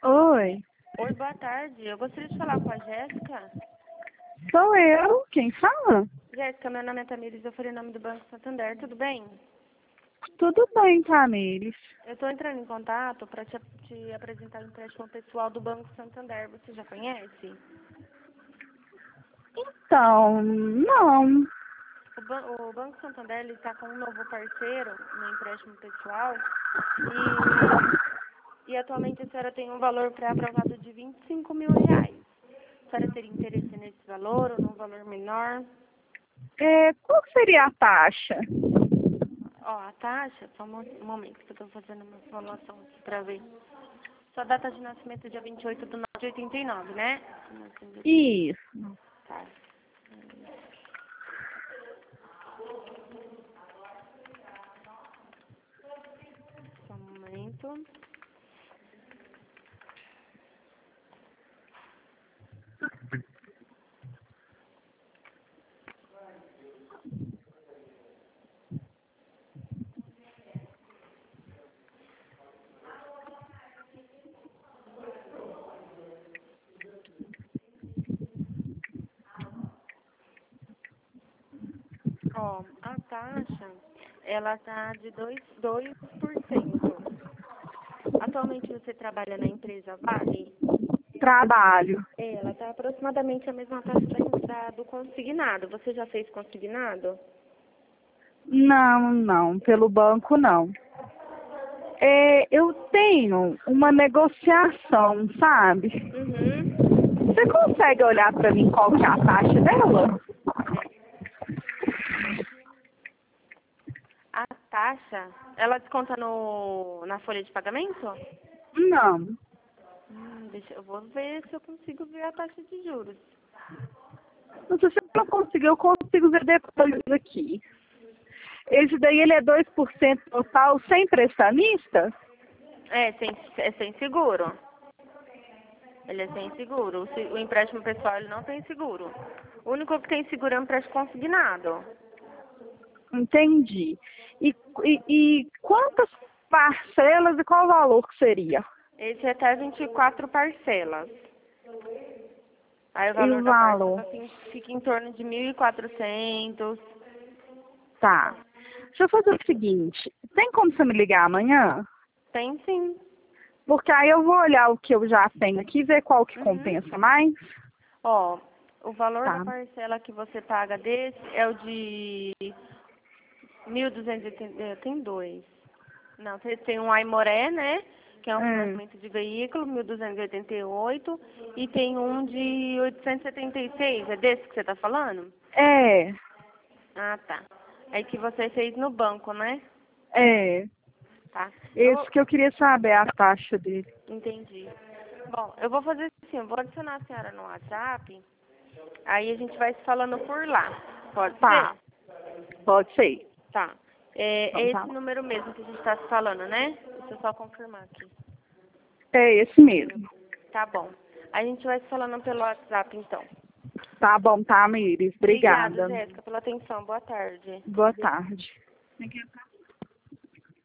Oi, Oi, boa tarde. Eu gostaria de falar com a Jéssica. sou eu. Quem fala? Jéssica, meu nome é Tamires, eu falei o nome do Banco Santander, tudo bem? Tudo bem, Tamires? Eu estou entrando em contato para te apresentar o empréstimo pessoal do Banco Santander. Você já conhece? Então, não. O Banco Santander está com um novo parceiro no empréstimo pessoal e atualmente a senhora tem um valor pré-aprovado de R$ 25.000. A senhora teria interesse nesse valor ou num valor menor? Qual seria a taxa? Ó, a taxa, só um momento que eu estou fazendo uma simulação aqui para ver. Sua data de nascimento é dia 28/9/89, né? Isso. Tá. Só um momento. Ó, a taxa, ela tá de 2%. Atualmente você trabalha na empresa Vale? Trabalho. Ela tá aproximadamente a mesma taxa do consignado. Você já fez consignado? Não. Pelo banco, não. Eu tenho uma negociação, sabe? Uhum. Você consegue olhar para mim qual que é a taxa dela? A taxa, ela desconta na folha de pagamento? Não. Eu vou ver se eu consigo ver a taxa de juros. Não sei se eu não conseguir, eu consigo ver depois aqui. Esse daí ele é 2% total sem prestamista? É sem seguro. Ele é sem seguro. O empréstimo pessoal ele não tem seguro. O único que tem seguro é o empréstimo consignado. Entendi. E quantas parcelas e qual o valor que seria? Esse é até 24 parcelas. Aí o E valor o da parcela valor? fica em torno de 1.400. Tá. Deixa eu fazer o seguinte. Tem como você me ligar amanhã? Tem sim. Porque aí eu vou olhar o que eu já tenho aqui e ver qual que Uhum. compensa mais. Ó, o valor da Tá. parcela que você paga desse é o de 1.280. Tem dois. Não, tem um Aimoré, né? Que é um Hum. financiamento de veículo, 1.288. E tem um de 876. É desse que você tá falando? É. Ah, tá. É que você fez no banco, né? É. Tá. Esse que eu queria saber a taxa dele. Entendi. Bom, eu vou fazer assim, eu vou adicionar a senhora no WhatsApp, aí a gente vai se falando por lá. Pode Tá. ser? Pode ser. Tá. É Então tá esse bom. número mesmo que a gente tá se falando, né? Deixa eu só confirmar aqui. É esse mesmo. Tá bom. A gente vai se falando pelo WhatsApp, então. Tá bom, tá, Miris. Obrigada, Obrigada. Jéssica, pela atenção. Boa tarde. Boa tarde.